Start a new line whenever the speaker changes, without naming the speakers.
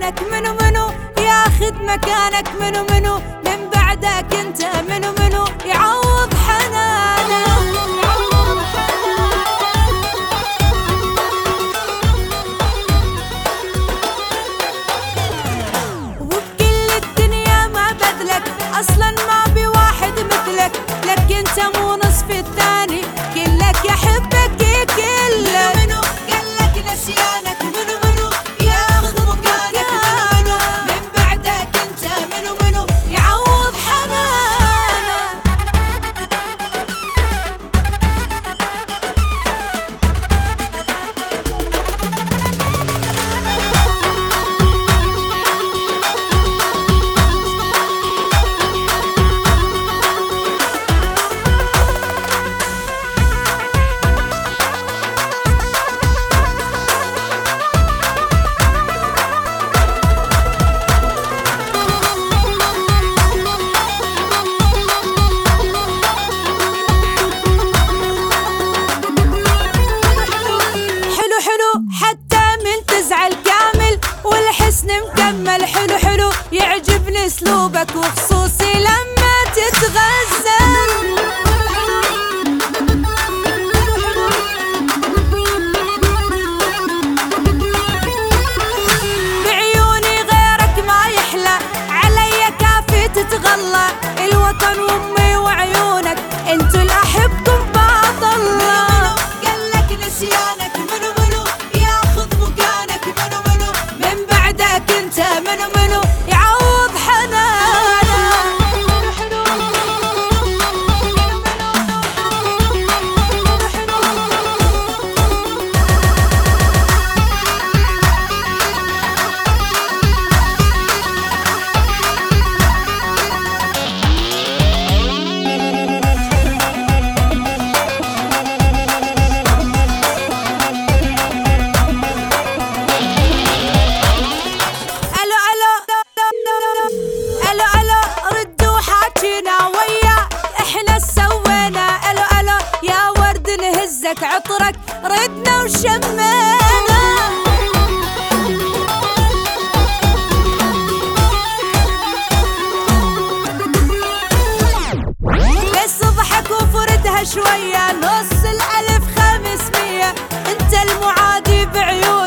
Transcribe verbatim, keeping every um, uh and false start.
نسيانك، منو منو ياخذ مكانك، منو منو من بعدك انت، منو منو يعوض حنانك. وبكل الدنيا ما بذلك، اصلا ما بي واحد مثلك، لك انت مو نصف الثاني، كلك يحبك كلك. منو قالك نسيانك، منو منو ياخذ مكانك، منو منو من بعدك انت، منو منو يعوض حنانك. حتى من تزعل كامل والحسن مكمل، حلو حلو يعجبني اسلوبك وخصوصي لما تتغزل. بعيوني غيرك ما يحلى، علي كافي تتغلى، الوطن وامي وعيونك انتو اللي احبكم بعض الله. قالك نسيانك، منو منو ياخذ مكانك، منو منو من بعدك انت، منو منو يعوض حنانك. عطرك ردنا وشمينا، بس ضحك وفردها شوية، نص الألف خمسمية، انت المعادي بعيون